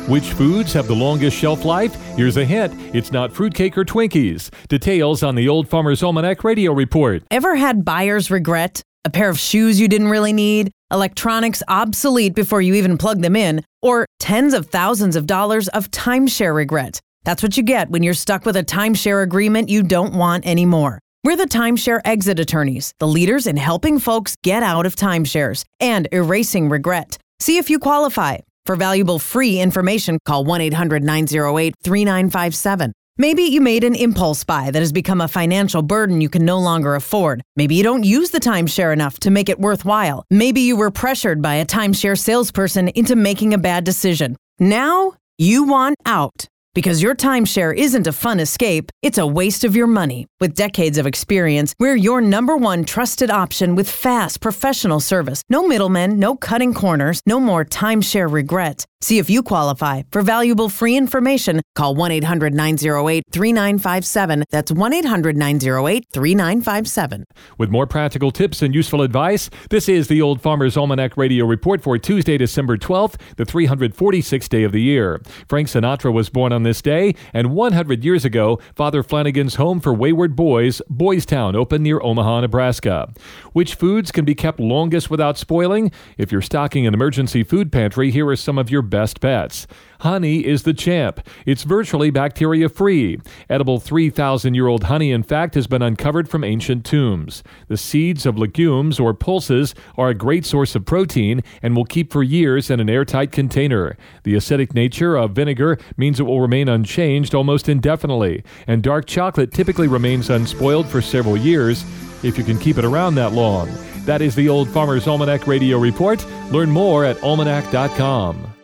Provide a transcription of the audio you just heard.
Which foods have the longest shelf life? Here's a hint. It's not fruitcake or Twinkies. Details on the Old Farmer's Almanac Radio Report. Ever had buyer's regret? A pair of shoes you didn't really need? Electronics obsolete before you even plug them in? Or tens of thousands of dollars of timeshare regret? That's what you get when you're stuck with a timeshare agreement you don't want anymore. We're the Timeshare Exit Attorneys, the leaders in helping folks get out of timeshares and erasing regret. See if you qualify. For valuable free information, call 1-800-908-3957. Maybe you made an impulse buy that has become a financial burden you can no longer afford. Maybe you don't use the timeshare enough to make it worthwhile. Maybe you were pressured by a timeshare salesperson into making a bad decision. Now you want out. Because your timeshare isn't a fun escape, it's a waste of your money. With decades of experience, we're your #1 trusted option with fast, professional service. No middlemen, no cutting corners, no more timeshare regret. See if you qualify. For valuable free information, call 1-800-908-3957. That's 1-800-908-3957. With more practical tips and useful advice, this is the Old Farmer's Almanac Radio Report for Tuesday, December 12th, the 346th day of the year. Frank Sinatra was born on this day, and 100 years ago, Father Flanagan's Home for Wayward Boys, Boys Town, opened near Omaha, Nebraska. Which foods can be kept longest without spoiling? If you're stocking an emergency food pantry, here are some of your best bets. Honey is the champ. It's virtually bacteria-free. Edible 3,000-year-old honey, in fact, has been uncovered from ancient tombs. The seeds of legumes or pulses are a great source of protein and will keep for years in an airtight container. The acidic nature of vinegar means it will remain unchanged almost indefinitely, and dark chocolate typically remains unspoiled for several years if you can keep it around that long. That is the Old Farmer's Almanac Radio Report. Learn more at almanac.com.